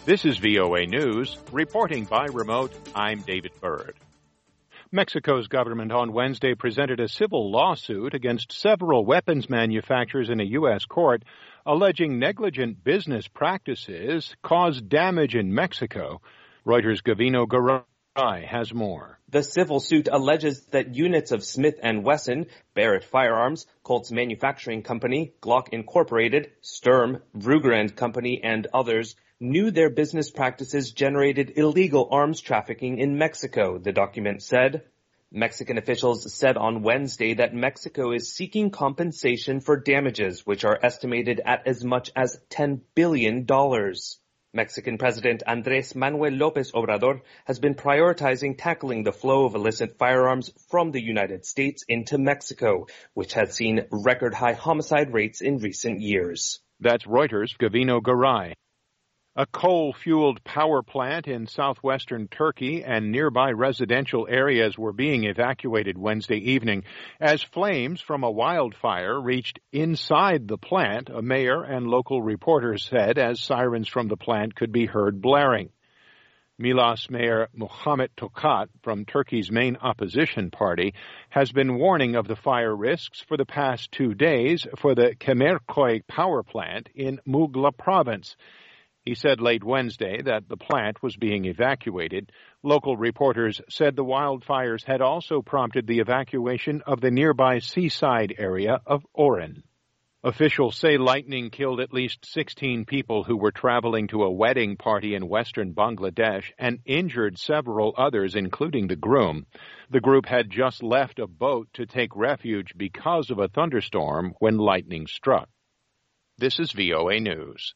This is VOA News. Reporting by remote, I'm David Byrd. Mexico's government on Wednesday presented a civil lawsuit against several weapons manufacturers in a U.S. court, alleging negligent business practices caused damage in Mexico. Reuters' Gavino Garay has more. The civil suit alleges that units of Smith & Wesson, Barrett Firearms, Colt's Manufacturing Company, Glock Incorporated, Sturm, Ruger & Company, and others knew their business practices generated illegal arms trafficking in Mexico, the document said. Mexican officials said on Wednesday that Mexico is seeking compensation for damages, which are estimated at as much as $10 billion. Mexican President Andrés Manuel López Obrador has been prioritizing tackling the flow of illicit firearms from the United States into Mexico, which has seen record-high homicide rates in recent years. That's Reuters' Gavino Garay. A coal-fueled power plant in southwestern Turkey and nearby residential areas were being evacuated Wednesday evening as flames from a wildfire reached inside the plant, a mayor and local reporters said, as sirens from the plant could be heard blaring. Milas Mayor Muhammet Tokat from Turkey's main opposition party has been warning of the fire risks for the past 2 days for the Kemerköy power plant in Muğla province. He said late Wednesday that the plant was being evacuated. Local reporters said the wildfires had also prompted the evacuation of the nearby seaside area of Oran. Officials say lightning killed at least 16 people who were traveling to a wedding party in western Bangladesh and injured several others, including the groom. The group had just left a boat to take refuge because of a thunderstorm when lightning struck. This is VOA News.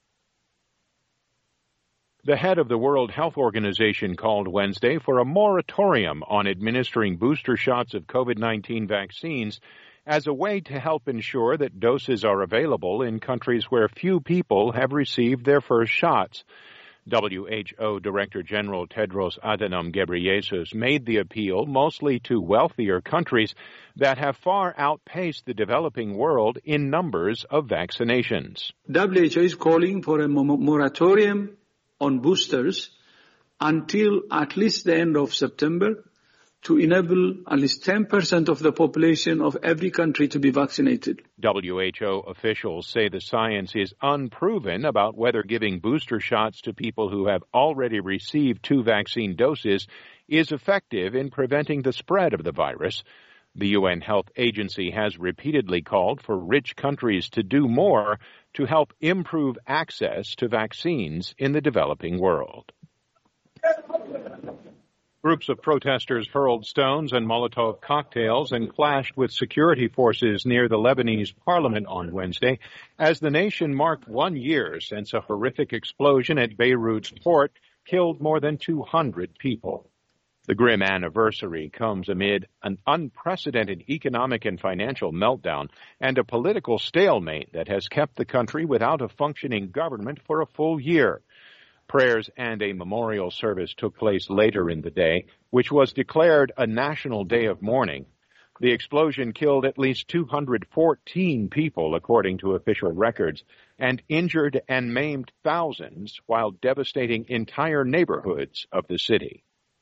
The head of the World Health Organization called Wednesday for a moratorium on administering booster shots of COVID-19 vaccines as a way to help ensure that doses are available in countries where few people have received their first shots. WHO Director General Tedros Adhanom Ghebreyesus made the appeal mostly to wealthier countries that have far outpaced the developing world in numbers of vaccinations. WHO is calling for a moratorium on boosters until at least the end of September to enable at least 10% of the population of every country to be vaccinated. WHO officials say the science is unproven about whether giving booster shots to people who have already received 2 vaccine doses is effective in preventing the spread of the virus. The UN Health Agency has repeatedly called for rich countries to do more to help improve access to vaccines in the developing world. Groups of protesters hurled stones and Molotov cocktails and clashed with security forces near the Lebanese parliament on Wednesday as the nation marked 1 year since a horrific explosion at Beirut's port killed more than 200 people. The grim anniversary comes amid an unprecedented economic and financial meltdown and a political stalemate that has kept the country without a functioning government for a full year. Prayers and a memorial service took place later in the day, which was declared a national day of mourning. The explosion killed at least 214 people, according to official records, and injured and maimed thousands while devastating entire neighborhoods of the city.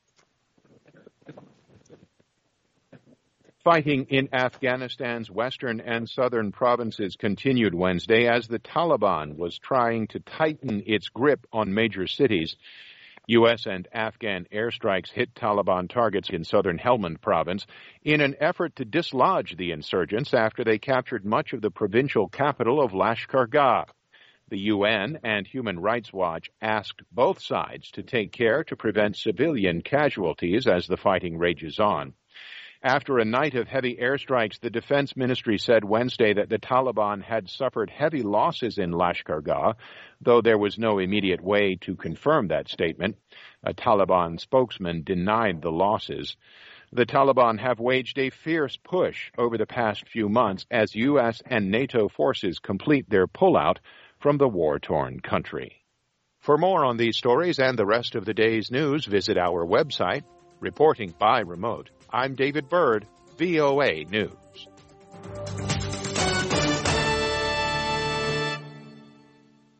Fighting in Afghanistan's western and southern provinces continued Wednesday as the Taliban was trying to tighten its grip on major cities. U.S. and Afghan airstrikes hit Taliban targets in southern Helmand province in an effort to dislodge the insurgents after they captured much of the provincial capital of Lashkar-Gah. The UN and Human Rights Watch asked both sides to take care to prevent civilian casualties as the fighting rages on. After a night of heavy airstrikes, the Defense Ministry said Wednesday that the Taliban had suffered heavy losses in Lashkar-Gah, though there was no immediate way to confirm that statement. A Taliban spokesman denied the losses. The Taliban have waged a fierce push over the past few months as U.S. and NATO forces complete their pullout from the war-torn country. For more on these stories and the rest of the day's news, visit our website. Reporting by remote, I'm David Byrd, VOA News.